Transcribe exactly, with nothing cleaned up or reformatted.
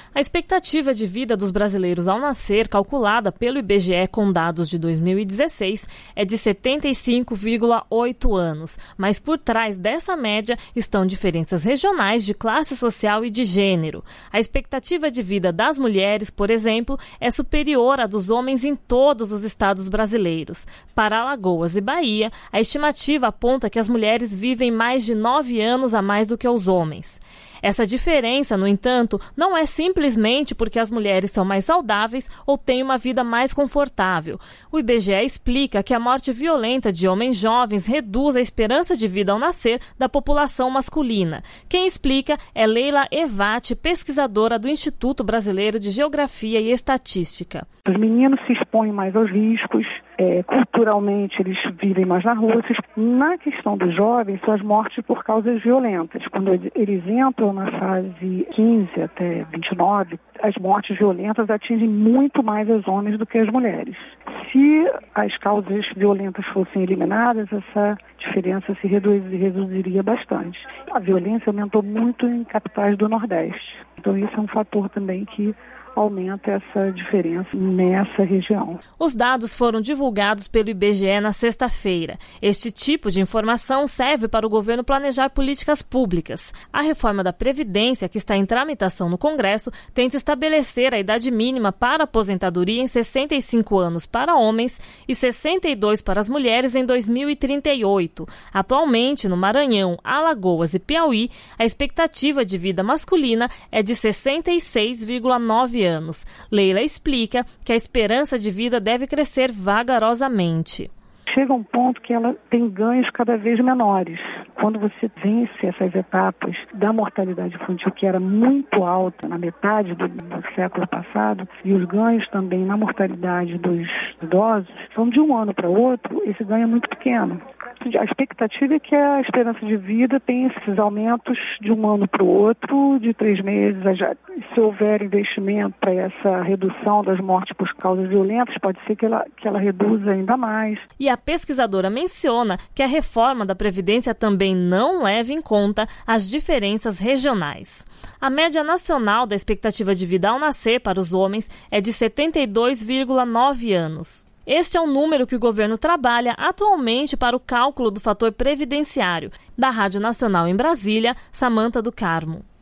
A expectativa de vida dos brasileiros ao nascer, calculada pelo I B G E com dados de dois mil e dezesseis, é de setenta e cinco vírgula oito anos, mas por trás dessa média estão diferenças regionais de classe social e de gênero. A expectativa de vida das mulheres, por exemplo, é superior à dos homens em todos os estados brasileiros. Para Alagoas e Bahia, a estimativa aponta que as mulheres vivem mais de nove anos a mais do que os homens. Essa diferença, no entanto, não é simplesmente porque as mulheres são mais saudáveis ou têm uma vida mais confortável. O I B G E explica que a morte violenta de homens jovens reduz a esperança de vida ao nascer da população masculina. Quem explica é Leila Evati, pesquisadora do Instituto Brasileiro de Geografia e Estatística. Os meninos se expõem mais aos riscos, é, culturalmente eles vivem mais na rua. Na questão dos jovens, são as mortes por causas violentas. Quando eles entram na fase quinze até vinte e nove, as mortes violentas atingem muito mais os homens do que as mulheres. Se as causas violentas fossem eliminadas, essa diferença se reduziria bastante. A violência aumentou muito em capitais do Nordeste. Então isso é um fator também que aumenta essa diferença nessa região. Os dados foram divulgados pelo I B G E na sexta-feira. Este tipo de informação serve para o governo planejar políticas públicas. A reforma da Previdência, que está em tramitação no Congresso, tenta estabelecer a idade mínima para a aposentadoria em sessenta e cinco anos para homens e sessenta e dois para as mulheres em dois mil e trinta e oito. Atualmente, no Maranhão, Alagoas e Piauí, a expectativa de vida masculina é de sessenta e seis vírgula nove anos. anos. Leila explica que a esperança de vida deve crescer vagarosamente. Chega um ponto que ela tem ganhos cada vez menores. Quando você vence essas etapas da mortalidade infantil, que era muito alta na metade do, do século passado, e os ganhos também na mortalidade dos idosos, então de um ano para outro, esse ganho é muito pequeno. A expectativa é que a esperança de vida tenha esses aumentos de um ano para o outro, de três meses. Se houver investimento para essa redução das mortes por causas violentas, pode ser que ela, que ela reduza ainda mais. E a pesquisadora menciona que a reforma da Previdência também não leva em conta as diferenças regionais. A média nacional da expectativa de vida ao nascer para os homens é de setenta e dois vírgula nove anos. Este é um número que o governo trabalha atualmente para o cálculo do fator previdenciário. Da Rádio Nacional em Brasília, Samanta do Carmo.